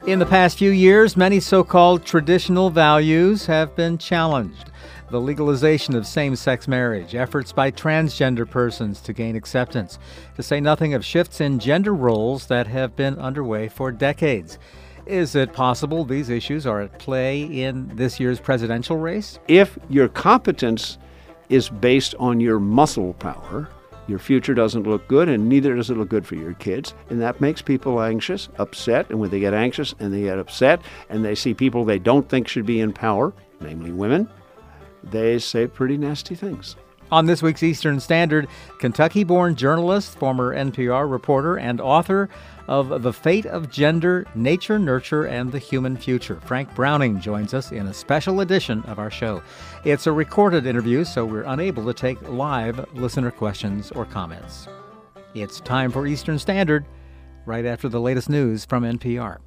In the past few years, many so-called traditional values have been challenged. The legalization of same-sex marriage, efforts by transgender persons to gain acceptance, to say nothing of shifts in gender roles that have been underway for decades. Is it possible these issues are at play in this year's presidential race? If your competence is based on your muscle power, your future doesn't look good, and neither does it look good for your kids. And that makes people anxious, upset. And when they get anxious and they get upset and they see people they don't think should be in power, namely women, they say pretty nasty things. On this week's Eastern Standard, Kentucky-born journalist, former NPR reporter, and author of The Fate of Gender, Nature, Nurture, and the Human Future, Frank Browning joins us in a special edition of our show. It's a recorded interview, so we're unable to take live listener questions or comments. It's time for Eastern Standard, right after the latest news from NPR.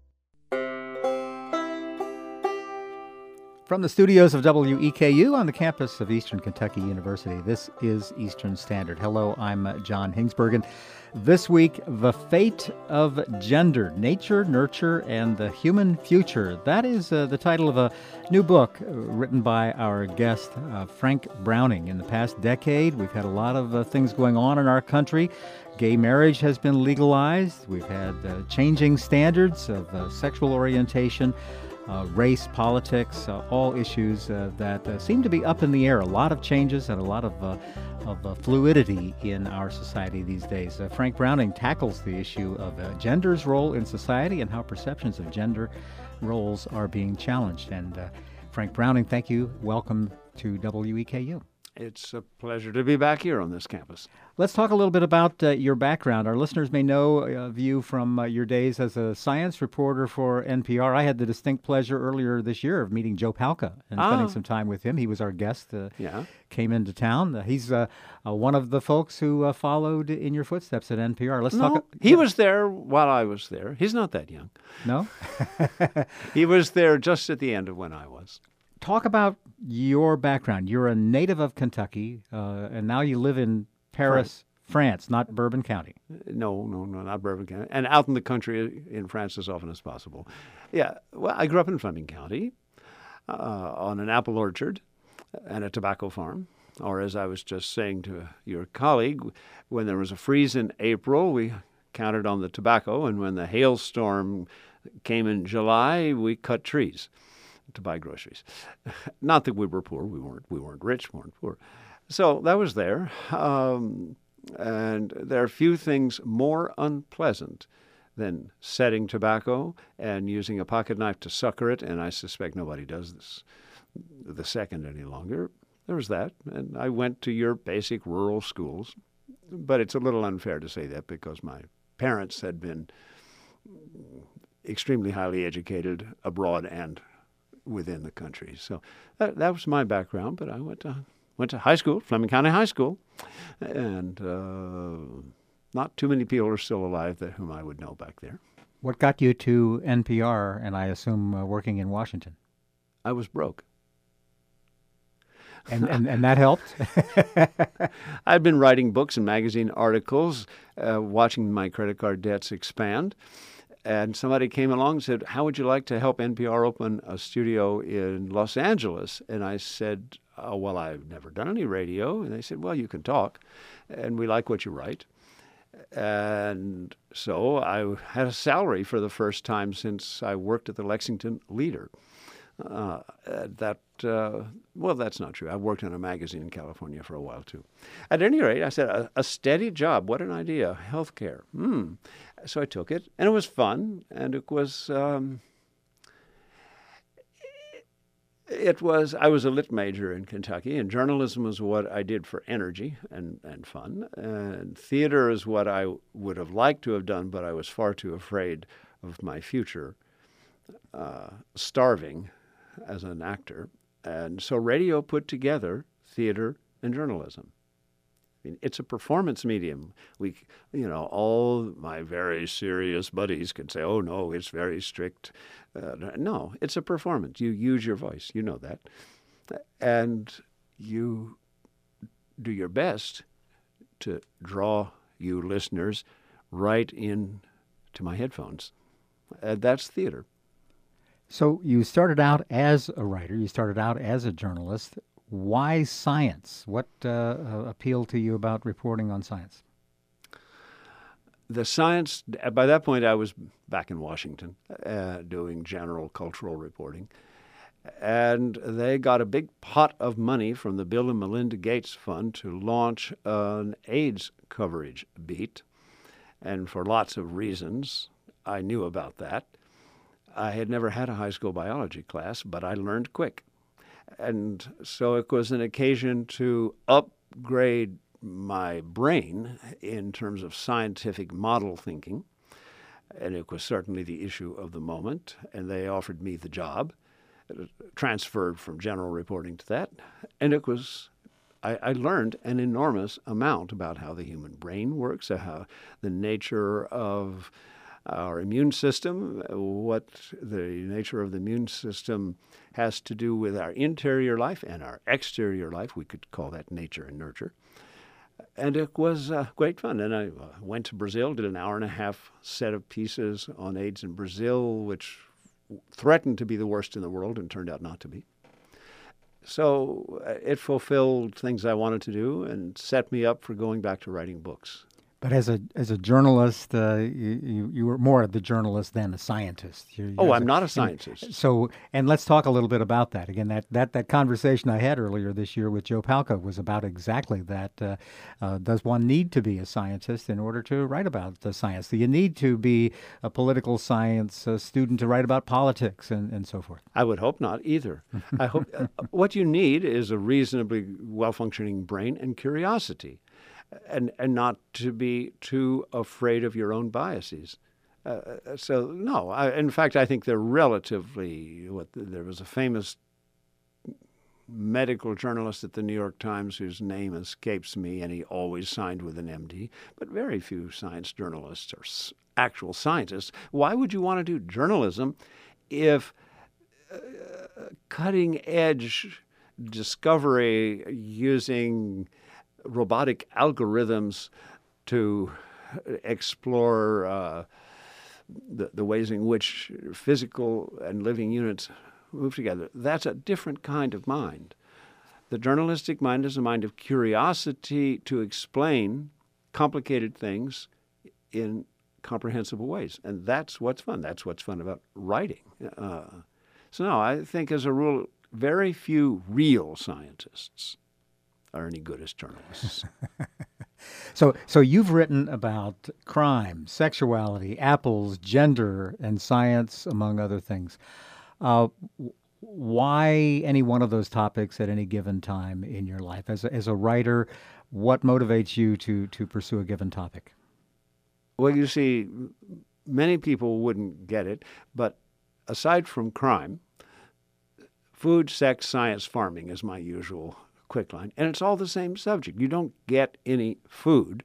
From the studios of WEKU on the campus of Eastern Kentucky University, this is Eastern Standard. Hello, I'm John Hingsbergen. This week, The Fate of Gender, Nature, Nurture, and the Human Future. That is the title of a new book written by our guest, Frank Browning. In the past decade, we've had a lot of things going on in our country. Gay marriage has been legalized. We've had changing standards of sexual orientation. Race, politics, all issues that seem to be up in the air. A lot of changes and a lot of fluidity in our society these days. Frank Browning tackles the issue of gender's role in society and how perceptions of gender roles are being challenged. And Frank Browning, thank you. Welcome to WEKU. It's a pleasure to be back here on this campus. Let's talk a little bit about your background. Our listeners may know of you from your days as a science reporter for NPR. I had the distinct pleasure earlier this year of meeting Joe Palca and spending some time with him. He was our guest, came into town. He's one of the folks who followed in your footsteps at NPR. Let's talk. He was there while I was there. He's not that young. No? He was there just at the end of when I was. Talk about your background. You're a native of Kentucky, and now you live in Paris, France, not Bourbon County. No, not Bourbon County. And out in the country in France as often as possible. Yeah, well, I grew up in Fleming County on an apple orchard and a tobacco farm. Or as I was just saying to your colleague, when there was a freeze in April, we counted on the tobacco, and when the hailstorm came in July, we cut trees to buy groceries. Not that we were poor. We weren't rich. We weren't poor. So that was there. And there are few things more unpleasant than setting tobacco and using a pocket knife to sucker it. And I suspect nobody does this the second any longer. There was that. And I went to your basic rural schools. But it's a little unfair to say that because my parents had been extremely highly educated abroad and within the country. So that was my background, but I went to high school, Fleming County High School, and not too many people are still alive whom I would know back there. What got you to NPR, and I assume working in Washington? I was broke. And that helped? I'd been writing books and magazine articles, watching my credit card debts expand. And somebody came along and said, how would you like to help NPR open a studio in Los Angeles? And I said, oh, well, I've never done any radio. And they said, well, you can talk, and we like what you write. And so I had a salary for the first time since I worked at the Lexington Leader. Well, that's not true. I worked on a magazine in California for a while, too. At any rate, I said, a steady job. What an idea. Healthcare. So I took it, and it was fun, and it was, I was a lit major in Kentucky, and journalism was what I did for energy and fun, and theater is what I would have liked to have done, but I was far too afraid of my future starving as an actor. And so radio put together theater and journalism. I mean, it's a performance medium. All my very serious buddies could say, oh, no, it's very strict. No, it's a performance. You use your voice. You know that. And you do your best to draw you listeners right in to my headphones. That's theater. So you started out as a writer, you started out as a journalist. Why science? What appealed to you about reporting on science? The science, by that point, I was back in Washington doing general cultural reporting. And they got a big pot of money from the Bill and Melinda Gates Fund to launch an AIDS coverage beat. And for lots of reasons, I knew about that. I had never had a high school biology class, but I learned quick. And so it was an occasion to upgrade my brain in terms of scientific model thinking. And it was certainly the issue of the moment. And they offered me the job, transferred from general reporting to that. And it was, I learned an enormous amount about how the human brain works, how the nature of our immune system, what the nature of the immune system has to do with our interior life and our exterior life. We could call that nature and nurture. And it was great fun. And I went to Brazil, did an hour-and-a-half set of pieces on AIDS in Brazil, which threatened to be the worst in the world and turned out not to be. So it fulfilled things I wanted to do and set me up for going back to writing books. But as a journalist, you were more the journalist than a scientist. I'm not a scientist. So, and let's talk a little bit about that. Again, that conversation I had earlier this year with Joe Palca was about exactly that. Does one need to be a scientist in order to write about the science? Do you need to be a political science student to write about politics and so forth? I would hope not either. I hope what you need is a reasonably well-functioning brain and curiosity. And not to be too afraid of your own biases. So, no. In fact, I think they're relatively... There was a famous medical journalist at the New York Times whose name escapes me, and he always signed with an MD. But very few science journalists are actual scientists. Why would you want to do journalism if cutting-edge discovery using robotic algorithms to explore the ways in which physical and living units move together? That's a different kind of mind. The journalistic mind is a mind of curiosity to explain complicated things in comprehensible ways. And that's what's fun. That's what's fun about writing. So no, I think as a rule, very few real scientists are any good as journalists. So you've written about crime, sexuality, apples, gender, and science, among other things. Why any one of those topics at any given time in your life? As a writer, what motivates you to pursue a given topic? Well, you see, many people wouldn't get it, but aside from crime, food, sex, science, farming is my usual quick line, and it's all the same subject. You don't get any food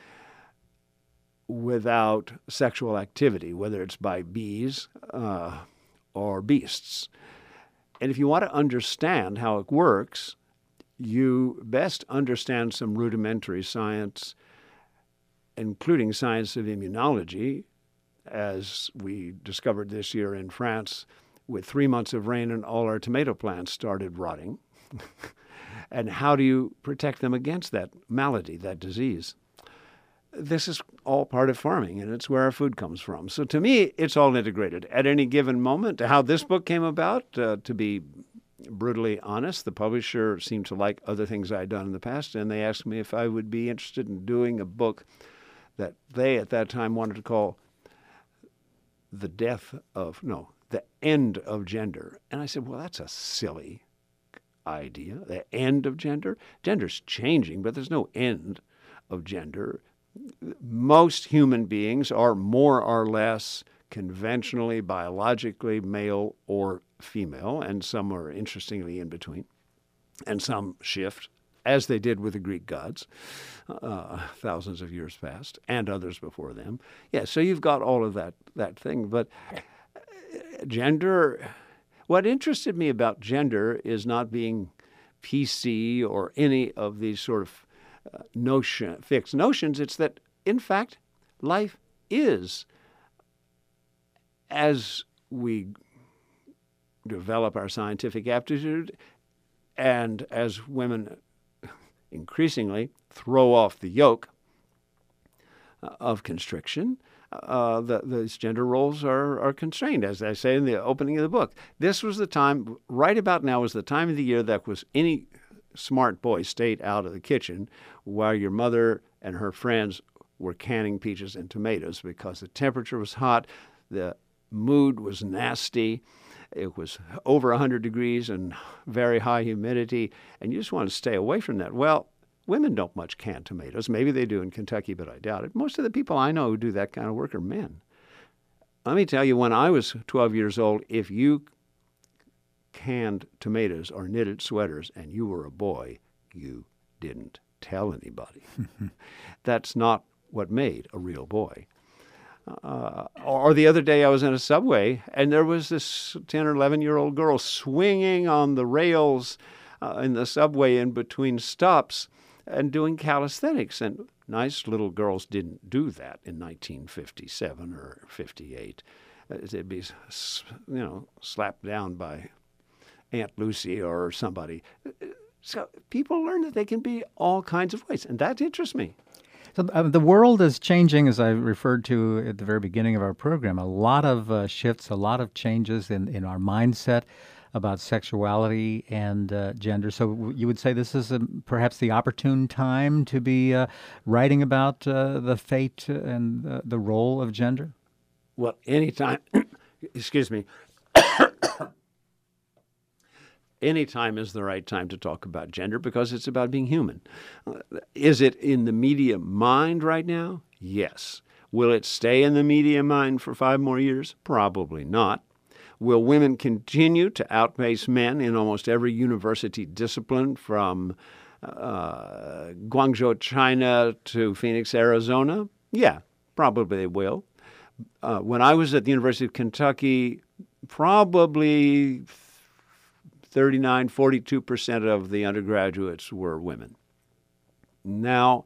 without sexual activity, whether it's by bees or beasts. And if you want to understand how it works, you best understand some rudimentary science, including science of immunology, as we discovered this year in France. With 3 months of rain and all our tomato plants started rotting. And how do you protect them against that malady, that disease? This is all part of farming, and it's where our food comes from. So to me, it's all integrated. At any given moment, how this book came about, to be brutally honest, the publisher seemed to like other things I'd done in the past, and they asked me if I would be interested in doing a book that they at that time wanted to call The End of Gender. And I said, well, that's a silly idea. The end of gender? Gender's changing, but there's no end of gender. Most human beings are more or less conventionally, biologically male or female, and some are interestingly in between, and some shift, as they did with the Greek gods thousands of years past, and others before them. Yeah, so you've got all of that thing, but gender, what interested me about gender is not being PC or any of these sort of fixed notions. It's that, in fact, life is as we develop our scientific aptitude and as women increasingly throw off the yoke of constriction, these gender roles are constrained, as I say in the opening of the book. This was the time, right about now was the time of the year that was any smart boy stayed out of the kitchen while your mother and her friends were canning peaches and tomatoes because the temperature was hot, the mood was nasty, it was over 100 degrees and very high humidity, and you just want to stay away from that. Well, women don't much can tomatoes. Maybe they do in Kentucky, but I doubt it. Most of the people I know who do that kind of work are men. Let me tell you, when I was 12 years old, if you canned tomatoes or knitted sweaters and you were a boy, you didn't tell anybody. That's not what made a real boy. Or the other day I was in a subway and there was this 10 or 11-year-old girl swinging on the rails in the subway in between stops and doing calisthenics. And nice little girls didn't do that in 1957 or 58. They'd be, slapped down by Aunt Lucy or somebody. So people learn that they can be all kinds of ways, and that interests me. So the world is changing, as I referred to at the very beginning of our program. A lot of shifts, a lot of changes in our mindset about sexuality and gender. So you would say this is perhaps the opportune time to be writing about the fate and the role of gender? Well, anytime, excuse me, any time is the right time to talk about gender because it's about being human. Is it in the media mind right now? Yes. Will it stay in the media mind for 5 more years? Probably not. Will women continue to outpace men in almost every university discipline from Guangzhou, China to Phoenix, Arizona? Yeah, probably they will. When I was at the University of Kentucky, probably 42% of the undergraduates were women. Now,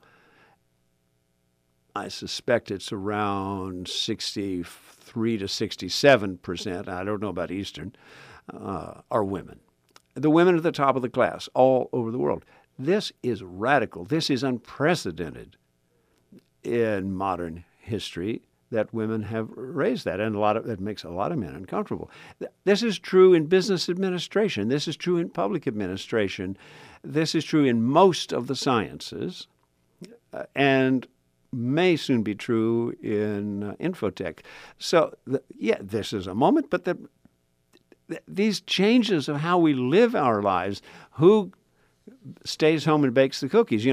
I suspect it's around 63 to 67%, I don't know about Eastern, are women. The women at the top of the class all over the world. This is radical. This is unprecedented in modern history that women have raised that, and that makes a lot of men uncomfortable. This is true in business administration. This is true in public administration. This is true in most of the sciences, and may soon be true in infotech. So, this is a moment, but these changes of how we live our lives, who stays home and bakes the cookies,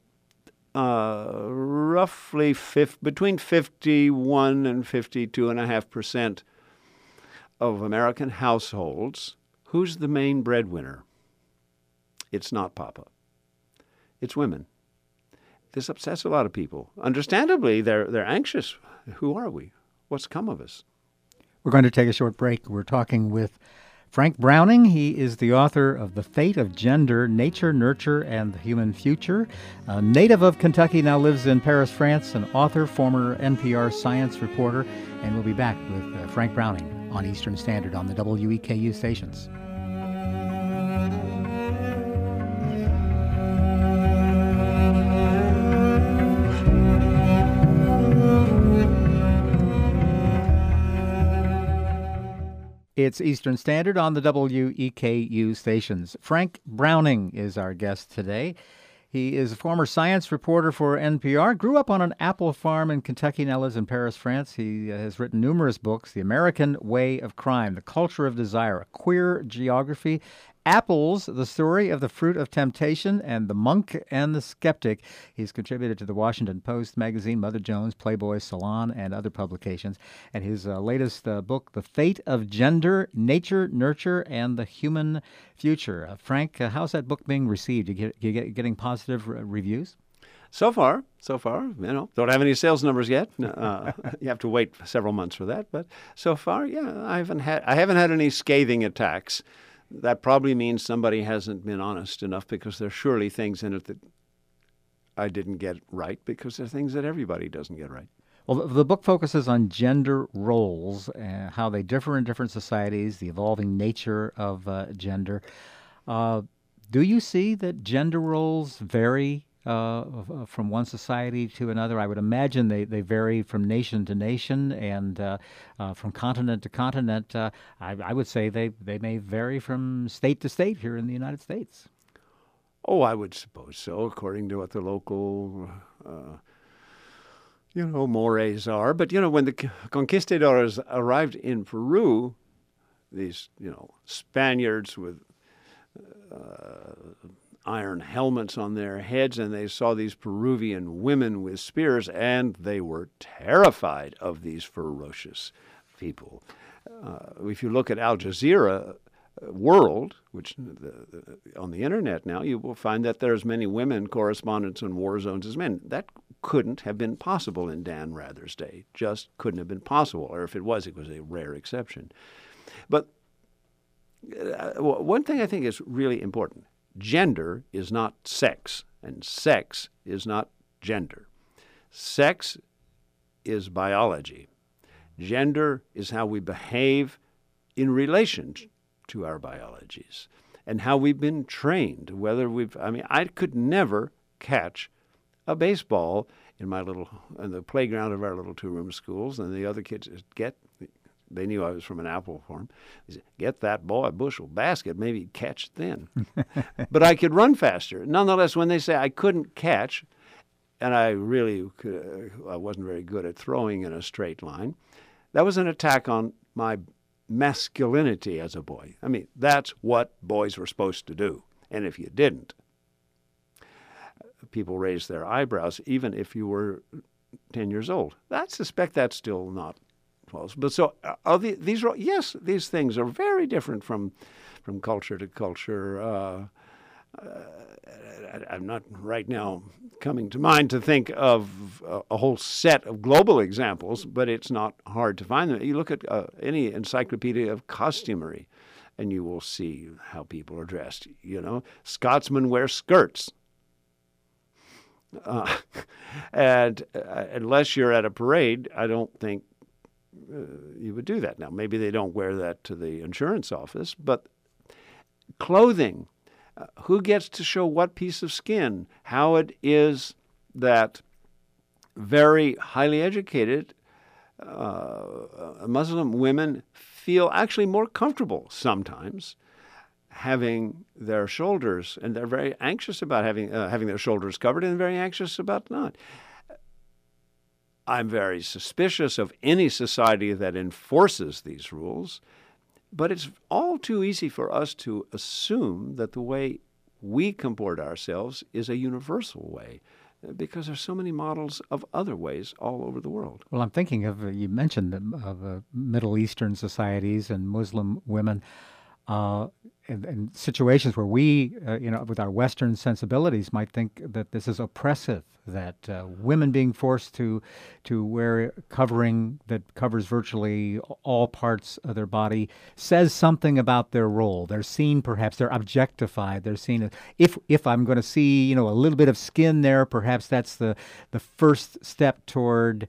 roughly between 51 and 52.5% of American households, who's the main breadwinner? It's not Papa. It's women. This upsets a lot of people. Understandably, they're anxious. Who are we? What's come of us? We're going to take a short break. We're talking with Frank Browning. He is the author of The Fate of Gender, Nature, Nurture, and the Human Future. A native of Kentucky, now lives in Paris, France, an author, former NPR science reporter, and we'll be back with Frank Browning on Eastern Standard on the WEKU stations. It's Eastern Standard on the WEKU stations. Frank Browning is our guest today. He is a former science reporter for NPR, grew up on an apple farm in Kentucky, now lives in Paris, France. He has written numerous books: The American Way of Crime, The Culture of Desire, A Queer Geography, Apples, The Story of the Fruit of Temptation, and The Monk and the Skeptic. He's contributed to the Washington Post magazine, Mother Jones, Playboy, Salon, and other publications. And his latest book, The Fate of Gender, Nature, Nurture, and the Human Future. Frank, how's that book being received? You getting positive reviews? So far, don't have any sales numbers yet. You have to wait several months for that. But so far, I haven't had any scathing attacks. That probably means somebody hasn't been honest enough, because there's surely things in it that I didn't get right, because there are things that everybody doesn't get right. Well, the book focuses on gender roles, how they differ in different societies, the evolving nature of gender. Uh, do you see that gender roles vary from one society to another? I would imagine they vary from nation to nation and from continent to continent. I would say they may vary from state to state here in the United States. Oh, I would suppose so, according to what the local mores are. But, when the conquistadors arrived in Peru, these, Spaniards with iron helmets on their heads, and they saw these Peruvian women with spears, and they were terrified of these ferocious people. If you look at Al Jazeera World, which on the internet now, you will find that there are as many women correspondents in war zones as men. That couldn't have been possible in Dan Rather's day. Just couldn't have been possible. Or if it was a rare exception. But one thing I think is really important. Gender is not sex, and sex is not gender. Sex is biology. Gender is how we behave in relation to our biologies and how we've been trained, I could never catch a baseball in the playground of our little two-room schools, and the other kids they knew I was from an apple farm. They said, get that boy a bushel basket, maybe he'd catch it then. But I could run faster. Nonetheless, when they say I couldn't catch, and I wasn't very good at throwing in a straight line, that was an attack on my masculinity as a boy. That's what boys were supposed to do. And if you didn't, people raised their eyebrows, even if you were 10 years old. I suspect that's still not false. But so these things are very different from culture to culture. I'm not right now coming to mind to think of a whole set of global examples, but it's not hard to find them. You look at any encyclopedia of costumery, and you will see how people are dressed. Scotsmen wear skirts. And unless you're at a parade, I don't think you would do that. Now, maybe they don't wear that to the insurance office, but clothing, who gets to show what piece of skin, how it is that very highly educated Muslim women feel actually more comfortable sometimes having their shoulders, and they're very anxious about having their shoulders covered, and very anxious about not. I'm very suspicious of any society that enforces these rules, but it's all too easy for us to assume that the way we comport ourselves is a universal way, because there's so many models of other ways all over the world. Well, I'm thinking of, you mentioned of Middle Eastern societies and Muslim women. In situations where we, with our Western sensibilities, might think that this is oppressive, that women being forced to wear covering that covers virtually all parts of their body says something about their role. They're seen, perhaps they're objectified. They're seen as, if I'm going to see, a little bit of skin there, perhaps that's the first step toward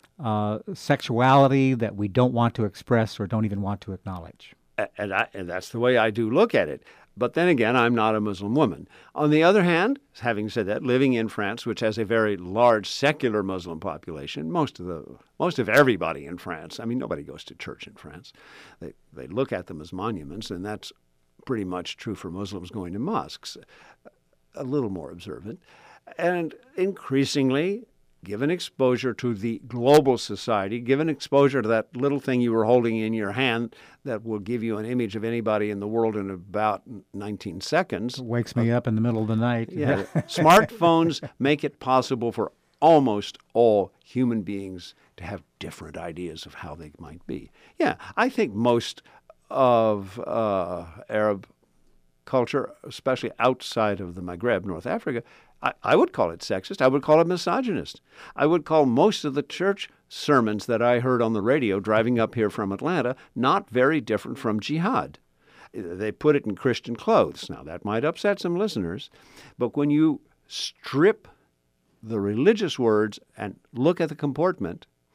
sexuality that we don't want to express or don't even want to acknowledge. And that's the way I do look at it. But then again, I'm not a Muslim woman. On the other hand, having said that, living in France, which has a very large secular Muslim population, most of everybody in France, nobody goes to church in France. They look at them as monuments, and that's pretty much true for Muslims going to mosques, a little more observant. And increasingly, given exposure to the global society, given exposure to that little thing you were holding in your hand that will give you an image of anybody in the world in about 19 seconds. It wakes me up in the middle of the night. Yeah. Smartphones make it possible for almost all human beings to have different ideas of how they might be. Yeah, I think most of Arab culture, especially outside of the Maghreb, North Africa, I would call it sexist. I would call it misogynist. I would call most of the church sermons that I heard on the radio driving up here from Atlanta not very different from jihad. They put it in Christian clothes. Now, that might upset some listeners, but when you strip the religious words and look at the comportment,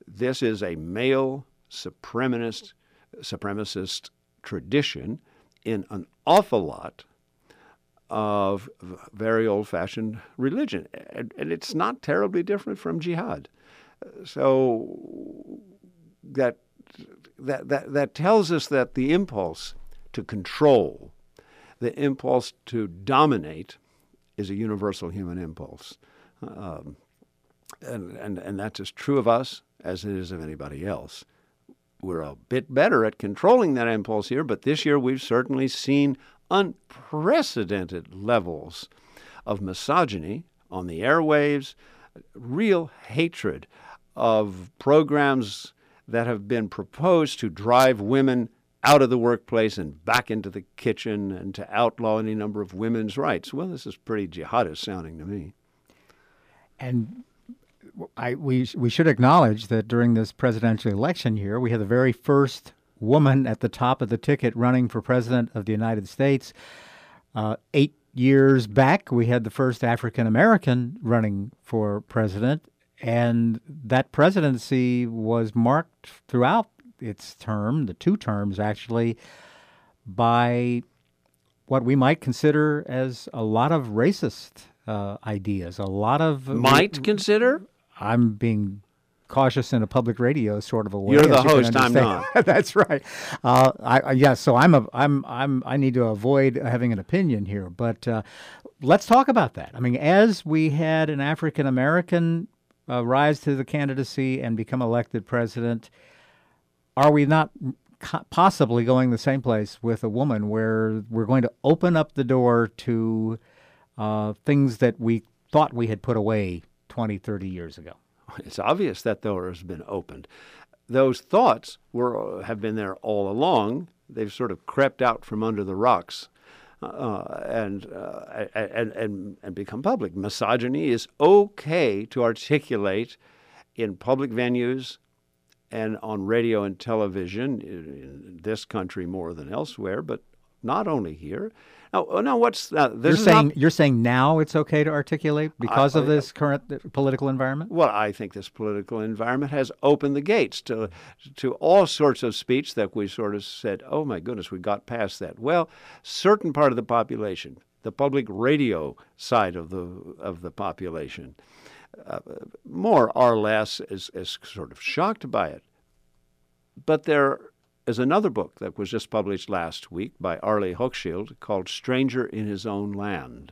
This is a male supremacist tradition in an awful lot of very old-fashioned religion. And it's not terribly different from jihad. So that tells us that the impulse to control, the impulse to dominate, is a universal human impulse. And that's as true of us as it is of anybody else. We're a bit better at controlling that impulse here, but this year we've certainly seen unprecedented levels of misogyny on the airwaves, real hatred of programs that have been proposed to drive women out of the workplace and back into the kitchen and to outlaw any number of women's rights. Well, this is pretty jihadist sounding to me. And we should acknowledge that during this presidential election year, we had the very first woman at the top of the ticket running for president of the United States. 8 years back, we had the first African-American running for president, and that presidency was marked throughout its term, the 2 terms actually, by what we might consider as a lot of racist ideas, a lot of... Might consider? I'm being cautious in a public radio sort of a way. You're the host. I'm not. That's right. So I need to avoid having an opinion here. But let's talk about that. I mean, as we had an African American rise to the candidacy and become elected president, are we not possibly going the same place with a woman, where we're going to open up the door to things that we thought we had put away 20, 30 years ago? It's obvious that door has been opened. Those thoughts have been there all along. They've sort of crept out from under the rocks and become public. Misogyny is okay to articulate in public venues and on radio and television, in this country more than elsewhere, but not only here. Now, what's that? You're saying now it's okay to articulate because of this current political environment? Well, I think this political environment has opened the gates to all sorts of speech that we sort of said, oh my goodness, we got past that. Well, certain part of the population, the public radio side of the population, more or less is sort of shocked by it. But there is another book that was just published last week by Arlie Hochschild called Stranger in His Own Land.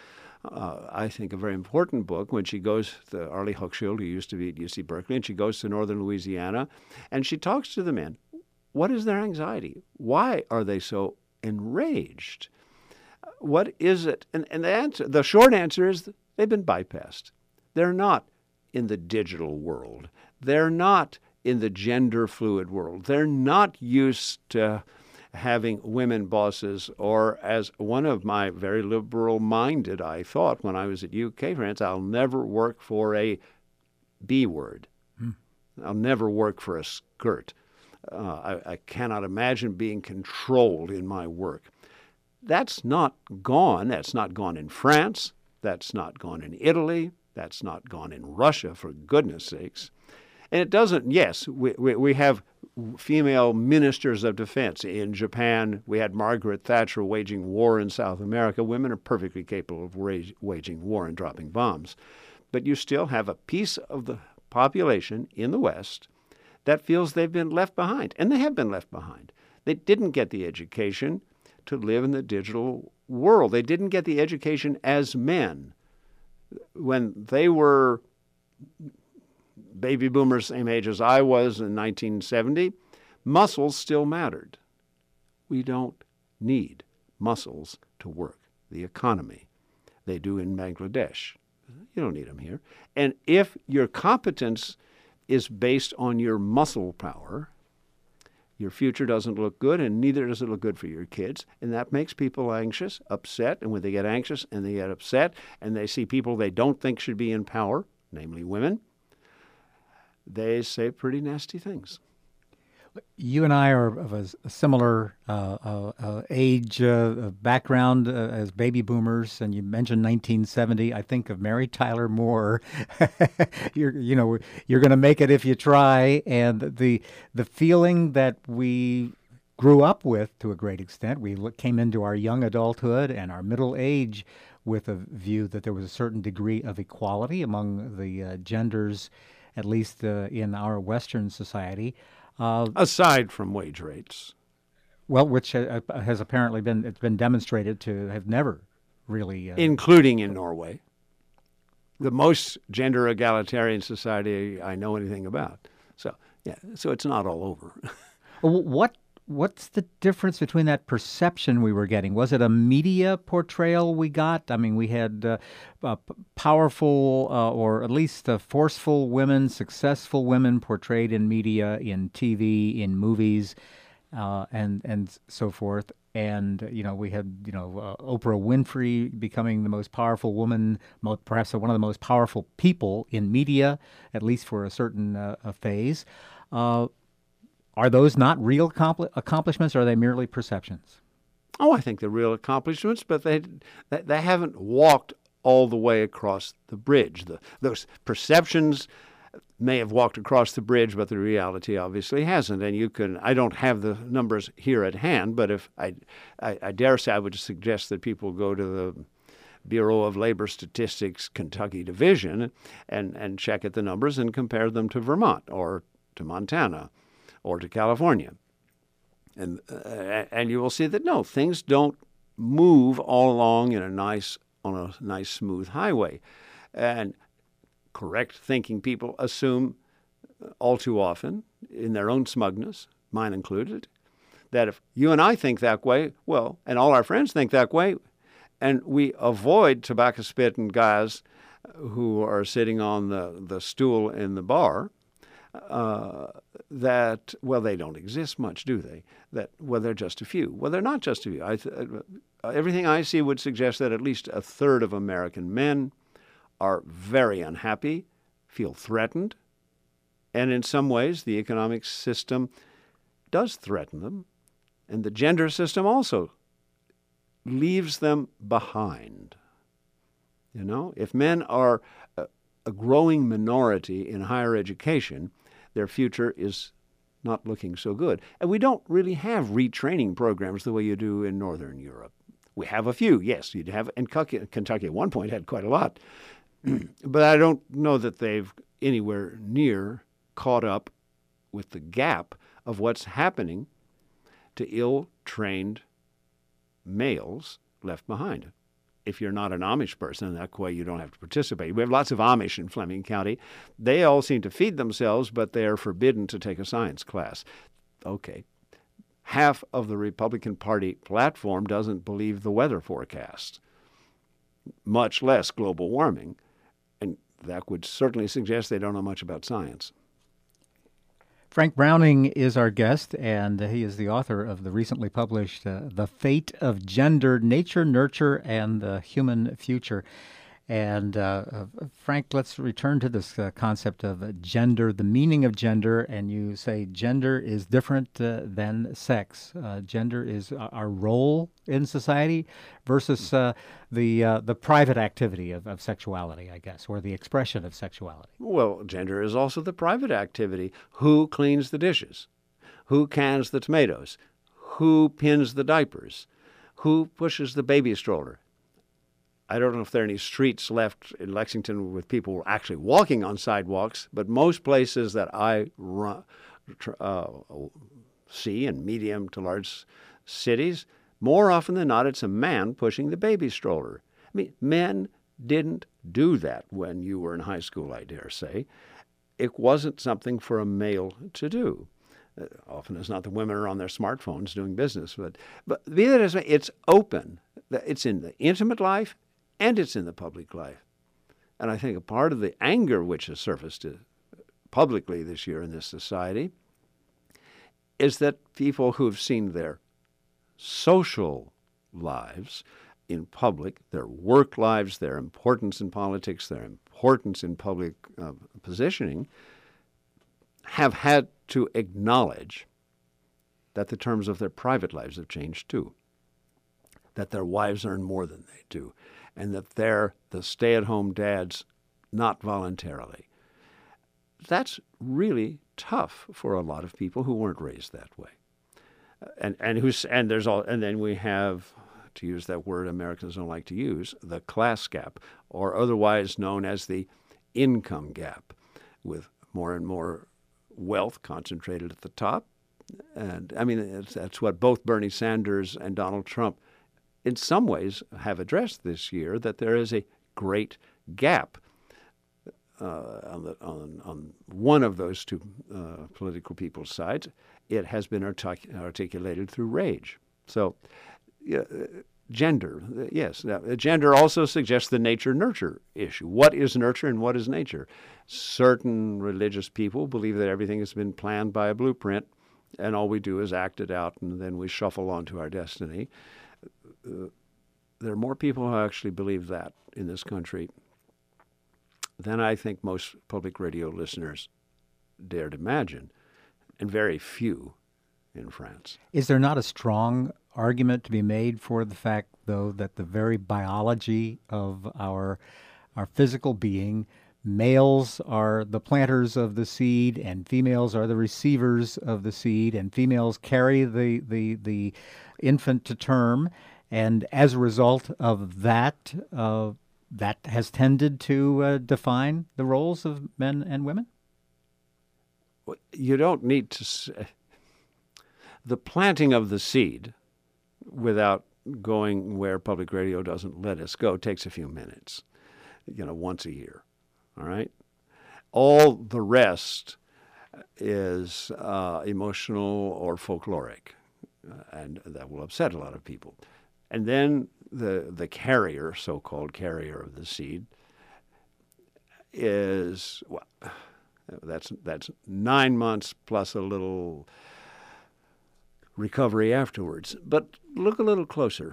I think a very important book. When she goes to Arlie Hochschild, who used to be at UC Berkeley, and she goes to northern Louisiana, and she talks to the men. What is their anxiety? Why are they so enraged? What is it? And the short answer is they've been bypassed. They're not in the digital world. They're not in the gender fluid world. They're not used to having women bosses, or as one of my very liberal-minded, I thought when I was at UK France, I'll never work for a B word. I'll never work for a skirt. I cannot imagine being controlled in my work. That's not gone. That's not gone in France. That's not gone in Italy. That's not gone in Russia, for goodness sakes. And it doesn't, yes, we have female ministers of defense. In Japan, we had Margaret Thatcher waging war in South America. Women are perfectly capable of waging war and dropping bombs. But you still have a piece of the population in the West that feels they've been left behind. And they have been left behind. They didn't get the education to live in the digital world. They didn't get the education as men. When they were baby boomers, same age as I was in 1970, muscles still mattered. We don't need muscles to work the economy. They do in Bangladesh. You don't need them here. And if your competence is based on your muscle power, your future doesn't look good, and neither does it look good for your kids. And that makes people anxious, upset. And when they get anxious and they get upset and they see people they don't think should be in power, namely women, they say pretty nasty things. You and I are of a similar age background as baby boomers, and you mentioned 1970. I think of Mary Tyler Moore. You're going to make it if you try, and the feeling that we grew up with to a great extent. We came into our young adulthood and our middle age with a view that there was a certain degree of equality among the genders, at least in our Western society. Aside from wage rates. Well, which has apparently been demonstrated to have never really, including in Norway, the most gender egalitarian society I know anything about. So it's not all over. What's the difference between that perception we were getting? Was it a media portrayal we got? I mean, we had powerful or at least forceful women, successful women portrayed in media, in TV, in movies, and so forth. And we had Oprah Winfrey becoming the most powerful woman, perhaps one of the most powerful people in media, at least for a certain phase. Are those not real accomplishments, or are they merely perceptions? Oh, I think they're real accomplishments, but they haven't walked all the way across the bridge. Those perceptions may have walked across the bridge, but the reality obviously hasn't. And I don't have the numbers here at hand, but if I dare say, I would suggest that people go to the Bureau of Labor Statistics Kentucky Division and check at the numbers and compare them to Vermont or to Montana or to California. And you will see that, no, things don't move all along on a nice smooth highway. And correct thinking people assume all too often, in their own smugness, mine included, that if you and I think that way, well, and all our friends think that way, and we avoid tobacco spitting guys who are sitting on the stool in the bar, that, well, they don't exist much, do they? That, well, they're just a few. Well, they're not just a few. Everything I see would suggest that at least a third of American men are very unhappy, feel threatened, and in some ways the economic system does threaten them, and the gender system also leaves them behind. If men are a growing minority in higher education, their future is not looking so good. And we don't really have retraining programs the way you do in Northern Europe. We have a few, yes. You'd have, and Kentucky at one point had quite a lot. But I don't know that they've anywhere near caught up with the gap of what's happening to ill-trained males left behind. If you're not an Amish person, that way you don't have to participate. We have lots of Amish in Fleming County. They all seem to feed themselves, but they're forbidden to take a science class. Okay. Half of the Republican Party platform doesn't believe the weather forecast, much less global warming. And that would certainly suggest they don't know much about science. Frank Browning is our guest, and he is the author of the recently published The Fate of Gender, Nature, Nurture, and the Human Future. And Frank, let's return to this concept of gender, the meaning of gender, and you say gender is different than sex. Gender is our role in society versus the private activity of sexuality, I guess, or the expression of sexuality. Well, gender is also the private activity. Who cleans the dishes? Who cans the tomatoes? Who pins the diapers? Who pushes the baby stroller? I don't know if there are any streets left in Lexington with people actually walking on sidewalks, but most places that I see in medium to large cities, more often than not, it's a man pushing the baby stroller. I mean, men didn't do that when you were in high school, I dare say. It wasn't something for a male to do. Often it's not the women are on their smartphones doing business, but be that as it may, it's open. It's in the intimate life, and it's in the public life. And I think a part of the anger which has surfaced publicly this year in this society is that people who have seen their social lives in public, their work lives, their importance in politics, their importance in public positioning, have had to acknowledge that the terms of their private lives have changed too, that their wives earn more than they do, and that they're the stay-at-home dads not voluntarily. That's really tough for a lot of people who weren't raised that way. And then we have, to use that word Americans don't like to use, the class gap, or otherwise known as the income gap, with more and more wealth concentrated at the top. And I mean, that's what both Bernie Sanders and Donald Trump in some ways have addressed this year, that there is a great gap on one of those two political people's sides. It has been articulated through rage. So gender, yes. Now, gender also suggests the nature-nurture issue. What is nurture and what is nature? Certain religious people believe that everything has been planned by a blueprint, and all we do is act it out, and then we shuffle on to our destiny. There are more people who actually believe that in this country than I think most public radio listeners dared imagine, and very few in France. Is there not a strong argument to be made for the fact, though, that the very biology of our physical being, males are the planters of the seed and females are the receivers of the seed, and females carry the infant to term, and as a result of that, that has tended to define the roles of men and women? You don't need to say. The planting of the seed, without going where public radio doesn't let us go, takes a few minutes, once a year, all right? All the rest is emotional or folkloric, and that will upset a lot of people. And then the carrier, so-called carrier of the seed, is, well, that's 9 months plus a little recovery afterwards. But look a little closer.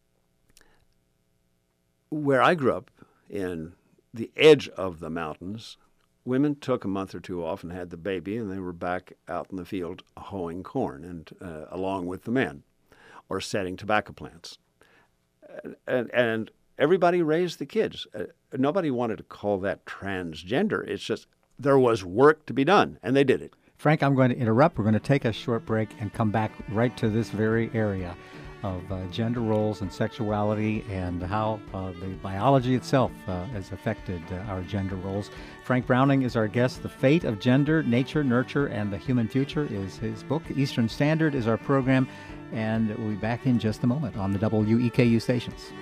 Where I grew up, in the edge of the mountains, women took a month or two off and had the baby, and they were back out in the field hoeing corn, and along with the men, or setting tobacco plants. And everybody raised the kids. Nobody wanted to call that transgender. It's just there was work to be done, and they did it. Frank, I'm going to interrupt. We're going to take a short break and come back right to this very area of gender roles and sexuality, and how the biology itself has affected our gender roles. Frank Browning is our guest. The Fate of Gender, Nature, Nurture, and the Human Future is his book. Eastern Standard is our program, and we'll be back in just a moment on the WEKU stations.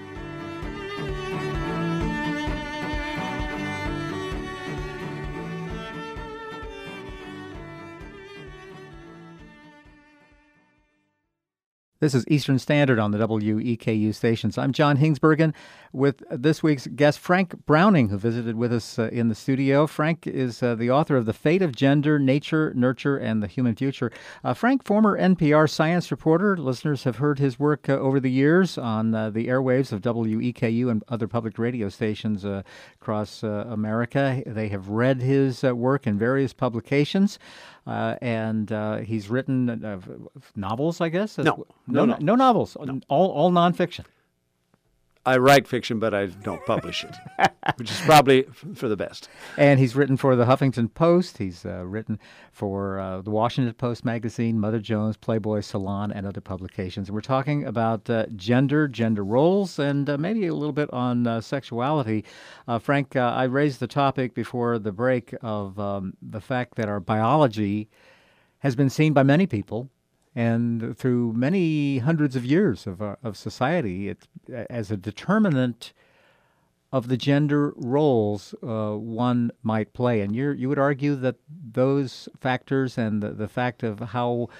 This is Eastern Standard on the WEKU stations. I'm John Hingsbergen with this week's guest, Frank Browning, who visited with us in the studio. Frank is the author of The Fate of Gender, Nature, Nurture, and the Human Future. Frank, former NPR science reporter. Listeners have heard his work over the years on the airwaves of WEKU and other public radio stations across America. They have read his work in various publications. And he's written novels, I guess? No novels. No. All nonfiction. I write fiction, but I don't publish it, which is probably for the best. And he's written for the Huffington Post. He's written for the Washington Post magazine, Mother Jones, Playboy, Salon, and other publications. And we're talking about gender roles, and maybe a little bit on sexuality. Frank, I raised the topic before the break of the fact that our biology has been seen by many people, and through many hundreds of years of society, it's as a determinant of the gender roles one might play. And you would argue that those factors and the fact of how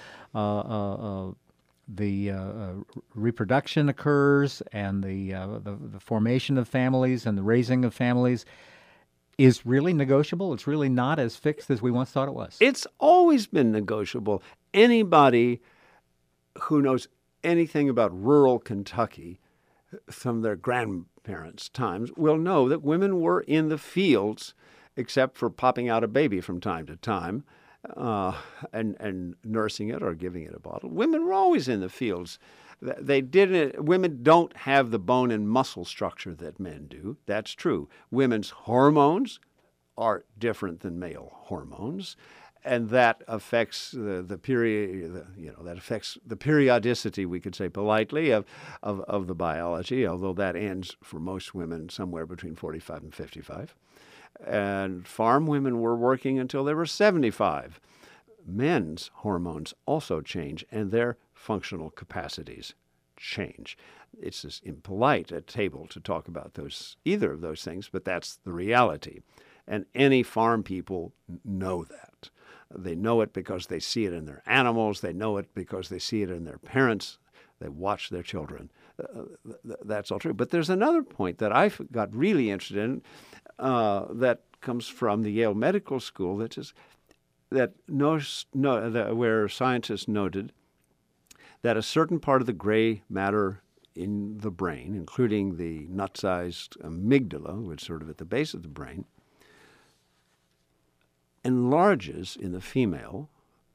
the reproduction occurs and the formation of families and the raising of families is really negotiable. It's really not as fixed as we once thought it was. It's always been negotiable. Anybody who knows anything about rural Kentucky from their grandparents' times will know that women were in the fields, except for popping out a baby from time to time, and nursing it or giving it a bottle. Women were always in the fields. They didn't. Women don't have the bone and muscle structure that men do. That's true. Women's hormones are different than male hormones, and that affects the period. That affects the periodicity, we could say politely, of the biology. Although that ends for most women somewhere between 45 and 55. And farm women were working until they were 75. Men's hormones also change, and their functional capacities change. It's just impolite at table to talk about either of those things, but that's the reality. And any farm people know that. They know it because they see it in their animals. They know it because they see it in their parents. They watch their children. That's all true. But there's another point that I got really interested in that comes from the Yale Medical School, where scientists noted that a certain part of the gray matter in the brain, including the nut-sized amygdala, which is sort of at the base of the brain, enlarges in the female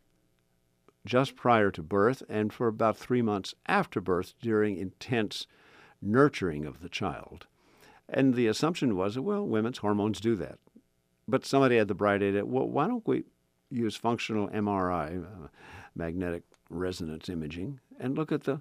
just prior to birth and for about 3 months after birth during intense nurturing of the child. And the assumption was, well, women's hormones do that. But somebody had the bright idea, well, why don't we use functional MRI, magnetic resonance imaging, and look at the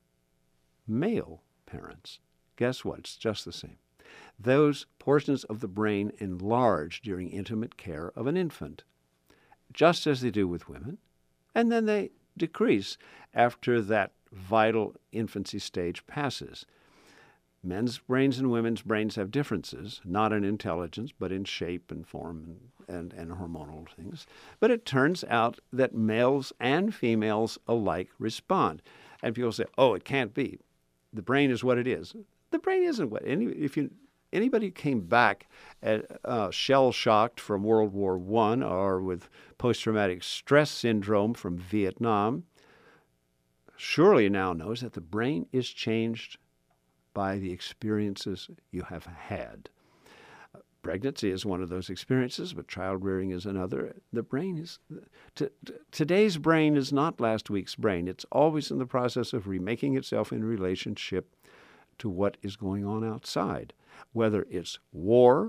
male parents? Guess what? It's just the same. Those portions of the brain enlarge during intimate care of an infant, just as they do with women, and then they decrease after that vital infancy stage passes. Men's brains and women's brains have differences, not in intelligence, but in shape and form and hormonal things. But it turns out that males and females alike respond. And people say, oh, it can't be. The brain is what it is. The brain isn't what. Anybody who came back shell-shocked from World War I or with post-traumatic stress syndrome from Vietnam surely now knows that the brain is changed by the experiences you have had. Pregnancy is one of those experiences, but child-rearing is another. The brain is... today's brain is not last week's brain. It's always in the process of remaking itself in relationship to what is going on outside, whether it's war,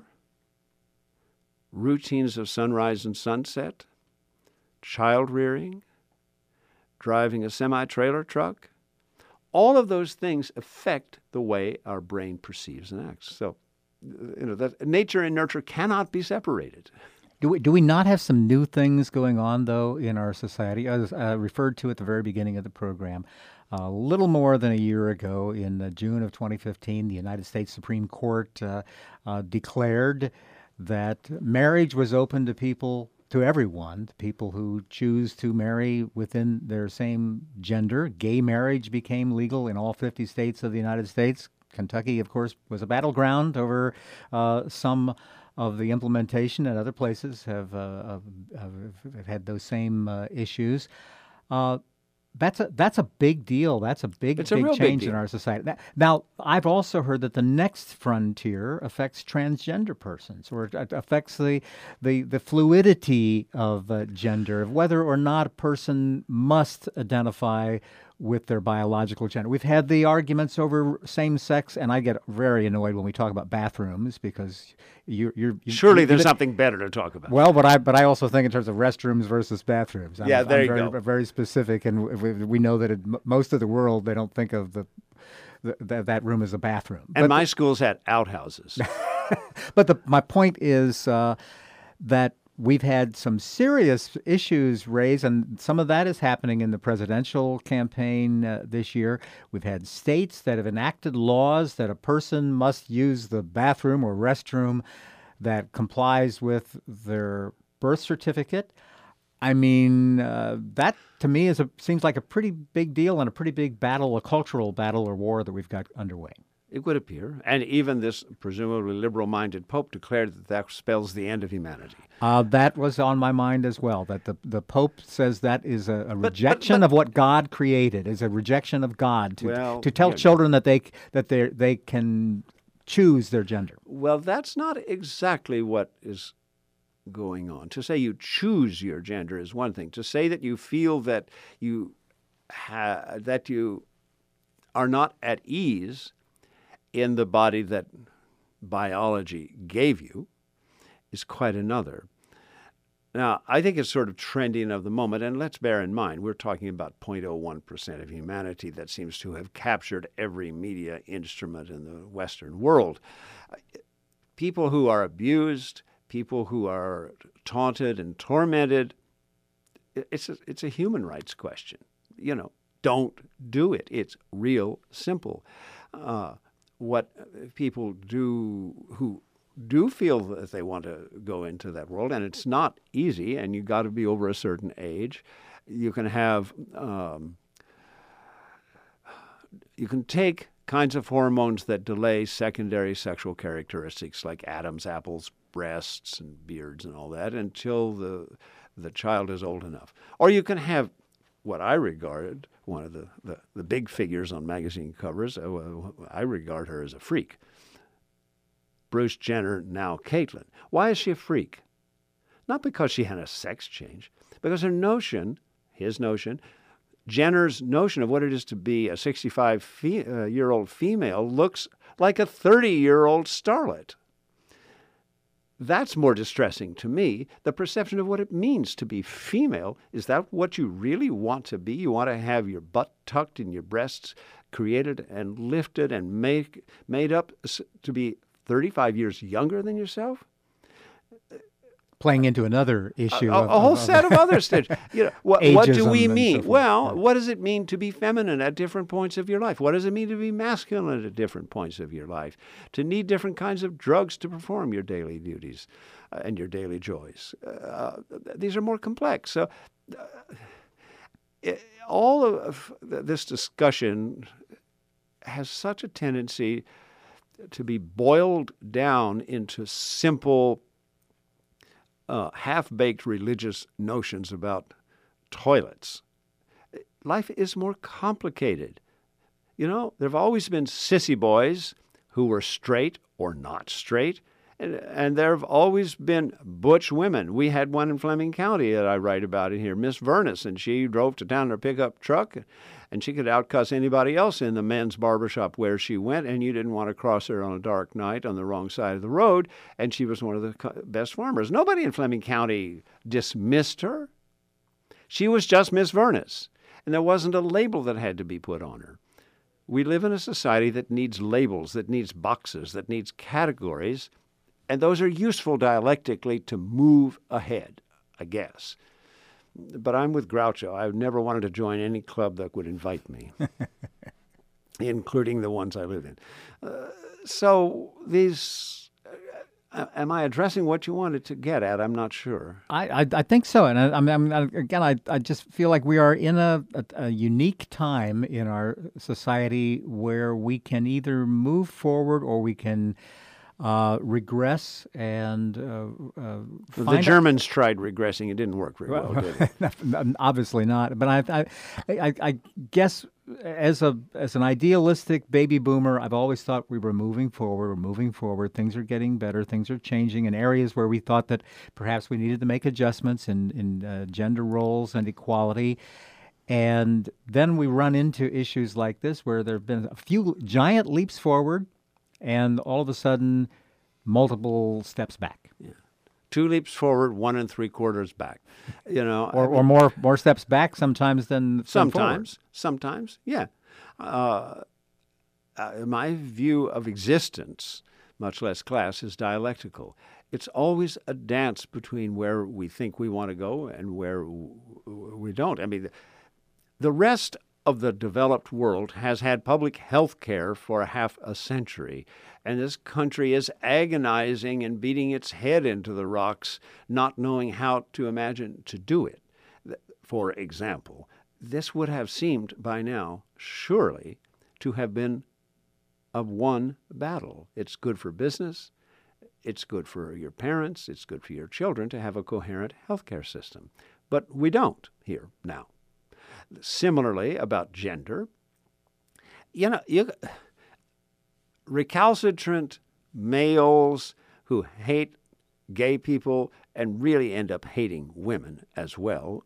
routines of sunrise and sunset, child-rearing, driving a semi-trailer truck. All of those things affect the way our brain perceives and acts. So, that nature and nurture cannot be separated. Do we not have some new things going on, though, in our society? As I referred to at the very beginning of the program, a little more than a year ago, in June of 2015, the United States Supreme Court declared that marriage was open to everyone, people who choose to marry within their same gender. Gay marriage became legal in all 50 states of the United States. Kentucky, of course, was a battleground over some of the implementation, and other places have had those same issues. That's a big deal. That's a big change in our society. Now, I've also heard that the next frontier affects transgender persons, or it affects the fluidity of gender, of whether or not a person must identify with their biological gender. We've had the arguments over same-sex, and I get very annoyed when we talk about bathrooms, because surely there's something better to talk about. Well, but I also think in terms of restrooms versus bathrooms. I'm go. Very specific, and we know that most of the world, they don't think of that room as a bathroom. And my schools had outhouses. But my point is that we've had some serious issues raised, and some of that is happening in the presidential campaign this year. We've had states that have enacted laws that a person must use the bathroom or restroom that complies with their birth certificate. I mean, that to me seems like a pretty big deal and a pretty big battle, a cultural battle or war that we've got underway. It would appear. And even this presumably liberal-minded Pope declared that spells the end of humanity. That was on my mind as well, that the Pope says that is a rejection of what God created, is a rejection of God to tell children that they can choose their gender. Well, that's not exactly what is going on. To say you choose your gender is one thing. To say that you feel that you are not at ease in the body that biology gave you is quite another. Now, I think it's sort of trending of the moment, and let's bear in mind, we're talking about 0.01% of humanity that seems to have captured every media instrument in the Western world. People who are abused, people who are taunted and tormented, it's a human rights question. Don't do it. It's real simple. What people do who do feel that they want to go into that world, and it's not easy, and you've got to be over a certain age. You can have, you can take kinds of hormones that delay secondary sexual characteristics like Adam's apples, breasts, and beards, and all that until the child is old enough. Or you can have what I regarded one of the big figures on magazine covers. I regard her as a freak. Bruce Jenner, now Caitlyn. Why is she a freak? Not because she had a sex change, because his notion, Jenner's notion of what it is to be a 65-year-old female looks like a 30-year-old starlet. That's more distressing to me, the perception of what it means to be female. Is that what you really want to be? You want to have your butt tucked and your breasts created and lifted and made up to be 35 years younger than yourself? Playing into another issue. A whole set of other things. What do we mean? So well, what does it mean to be feminine at different points of your life? What does it mean to be masculine at different points of your life? To need different kinds of drugs to perform your daily duties and your daily joys. These are more complex. So all of this discussion has such a tendency to be boiled down into simple, half-baked religious notions about toilets. Life is more complicated. There have always been sissy boys who were straight or not straight, and there have always been butch women. We had one in Fleming County that I write about in here, Miss Vernus, and she drove to town in her pickup truck, and she could outcuss anybody else in the men's barbershop where she went, and you didn't want to cross her on a dark night on the wrong side of the road, and she was one of the best farmers. Nobody in Fleming County dismissed her. She was just Miss Vernus, and there wasn't a label that had to be put on her. We live in a society that needs labels, that needs boxes, that needs categories, and those are useful dialectically to move ahead, I guess. But I'm with Groucho. I've never wanted to join any club that would invite me, including the ones I live in. So these, am I addressing what you wanted to get at? I'm not sure. I think so. And I just feel like we are in a unique time in our society where we can either move forward or we can regress and the Germans tried regressing. It didn't work very well, did it? Obviously not. But I guess as an idealistic baby boomer, I've always thought we were moving forward. We're moving forward. Things are getting better. Things are changing in areas where we thought that perhaps we needed to make adjustments in gender roles and equality. And then we run into issues like this where there have been a few giant leaps forward, and all of a sudden, multiple steps back. Yeah. 2 leaps forward, 1 3/4 back. Or more steps back sometimes than forward. Sometimes, yeah. My view of existence, much less class, is dialectical. It's always a dance between where we think we want to go and where we don't. I mean, the rest of the developed world has had public health care for half a century, and this country is agonizing and beating its head into the rocks, not knowing how to imagine to do it. For example, this would have seemed by now, surely, to have been a one battle. It's good for business, it's good for your parents, it's good for your children to have a coherent healthcare system. But we don't here now. Similarly, about gender, recalcitrant males who hate gay people and really end up hating women as well.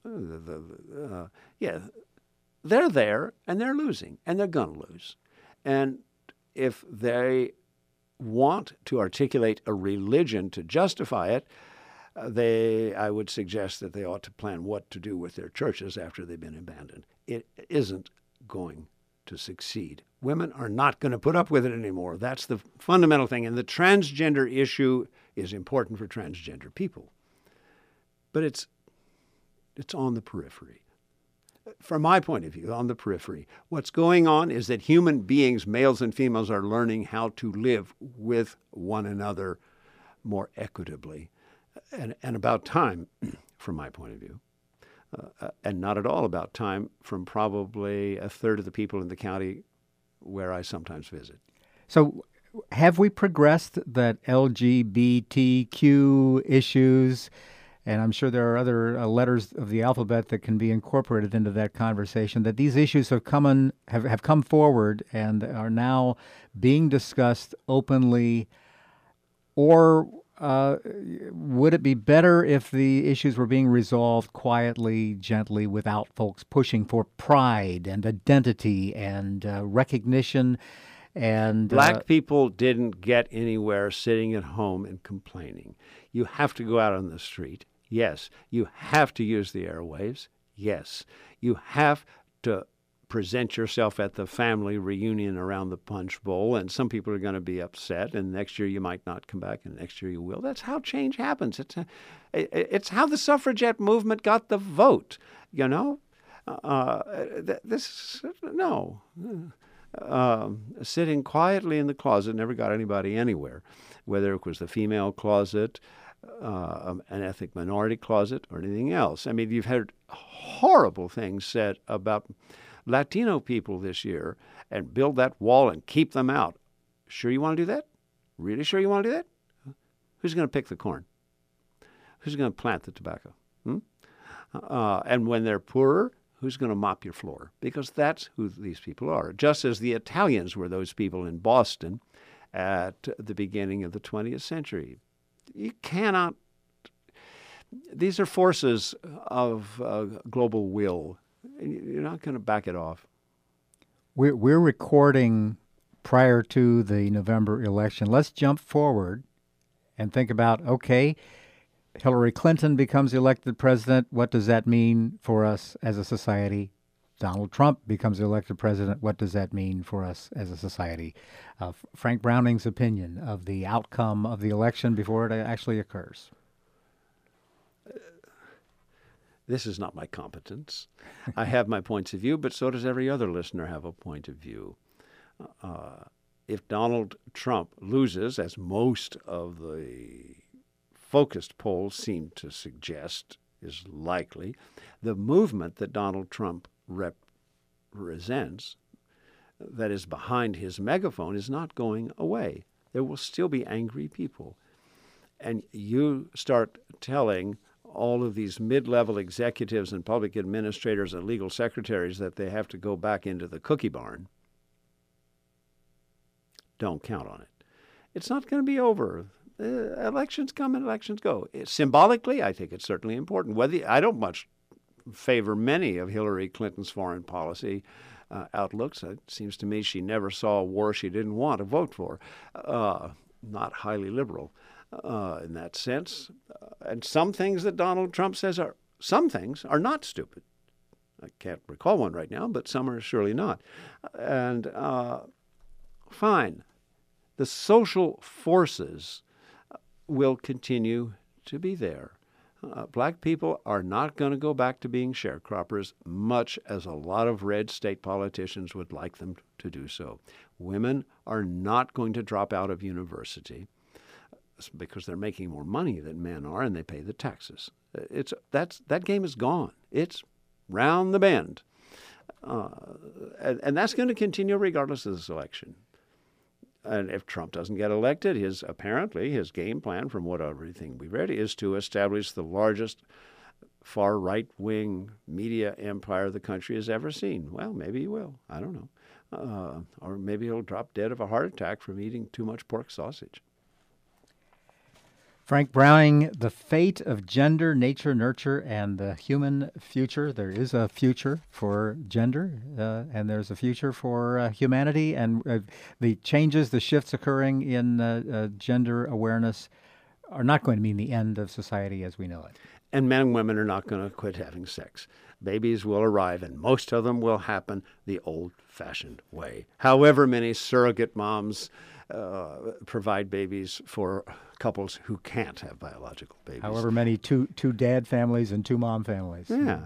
They're there and they're losing and they're going to lose. And if they want to articulate a religion to justify it, I would suggest that they ought to plan what to do with their churches after they've been abandoned. It isn't going to succeed. Women are not going to put up with it anymore. That's the fundamental thing. And the transgender issue is important for transgender people. But it's on the periphery. From my point of view, on the periphery. What's going on is that human beings, males and females, are learning how to live with one another more equitably. And about time, from my point of view. And not at all about time from probably a third of the people in the county where I sometimes visit. So have we progressed that LGBTQ issues, and I'm sure there are other letters of the alphabet that can be incorporated into that conversation, that these issues have come forward and are now being discussed openly, or would it be better if the issues were being resolved quietly, gently, without folks pushing for pride and identity and recognition? And Black people didn't get anywhere sitting at home and complaining. You have to go out on the street. Yes. You have to use the airwaves. Yes. You have to present yourself at the family reunion around the punch bowl, and some people are going to be upset, and next year you might not come back, and next year you will. That's how change happens. It's how the suffragette movement got the vote, you know? Sitting quietly in the closet never got anybody anywhere, whether it was the female closet, an ethnic minority closet, or anything else. I mean, you've heard horrible things said about Latino people this year, and build that wall and keep them out. Sure you want to do that? Really sure you want to do that? Who's going to pick the corn? Who's going to plant the tobacco? And when they're poorer, who's going to mop your floor? Because that's who these people are. Just as the Italians were those people in Boston at the beginning of the 20th century. You cannot... These are forces of global will. You're not going to back it off. We're recording prior to the November election. Let's jump forward and think about, okay, Hillary Clinton becomes elected president. What does that mean for us as a society? Donald Trump becomes elected president. What does that mean for us as a society? Frank Browning's opinion of the outcome of the election before it actually occurs. This is not my competence. I have my points of view, but so does every other listener have a point of view. If Donald Trump loses, as most of the focused polls seem to suggest is likely, the movement that Donald Trump represents, that is behind his megaphone, is not going away. There will still be angry people. And you start telling all of these mid-level executives and public administrators and legal secretaries that they have to go back into the cookie barn. Don't count on it. It's not going to be over. Elections come and elections go. Symbolically, I think it's certainly important. I don't much favor many of Hillary Clinton's foreign policy outlooks. It seems to me she never saw a war she didn't want to vote for. Not highly liberal. In that sense. And some things that Donald Trump says are not stupid. I can't recall one right now, but some are surely not. And fine. The social forces will continue to be there. Black people are not going to go back to being sharecroppers, much as a lot of red state politicians would like them to do so. Women are not going to drop out of university, because they're making more money than men are, and they pay the taxes. That game is gone. It's round the bend. And that's going to continue regardless of this election. And if Trump doesn't get elected, his game plan, from what everything we read, is to establish the largest far right-wing media empire the country has ever seen. Well, maybe he will. I don't know. Or maybe he'll drop dead of a heart attack from eating too much pork sausage. Frank Browning, The Fate of Gender, Nature, Nurture, and the Human Future. There is a future for gender, and there's a future for humanity, and the changes, the shifts occurring in gender awareness are not going to mean the end of society as we know it. And men and women are not going to quit having sex. Babies will arrive, and most of them will happen the old-fashioned way. However many surrogate moms provide babies for couples who can't have biological babies. However many two dad families and two mom families. Yeah,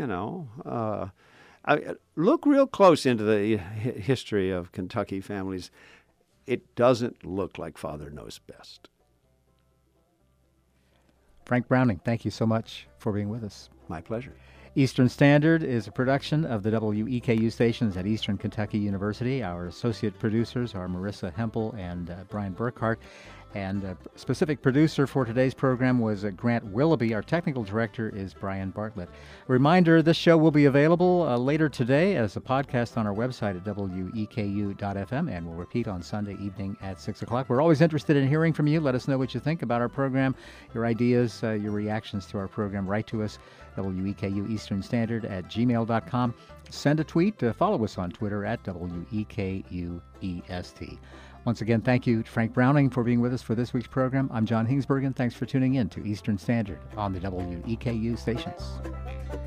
look real close into the history of Kentucky families. It doesn't look like Father knows best. Frank Browning, thank you so much for being with us. My pleasure. Eastern Standard is a production of the WEKU stations at Eastern Kentucky University. Our associate producers are Marissa Hempel and Brian Burkhart. And a specific producer for today's program was Grant Willoughby. Our technical director is Brian Bartlett. A reminder, this show will be available later today as a podcast on our website at weku.fm, and will repeat on Sunday evening at 6 o'clock. We're always interested in hearing from you. Let us know what you think about our program, your ideas, your reactions to our program. Write to us, WEKU Eastern Standard at gmail.com. Send a tweet. Follow us on Twitter at WEKUEST. Once again, thank you to Frank Browning for being with us for this week's program. I'm John Hingsbergen. Thanks for tuning in to Eastern Standard on the WEKU stations.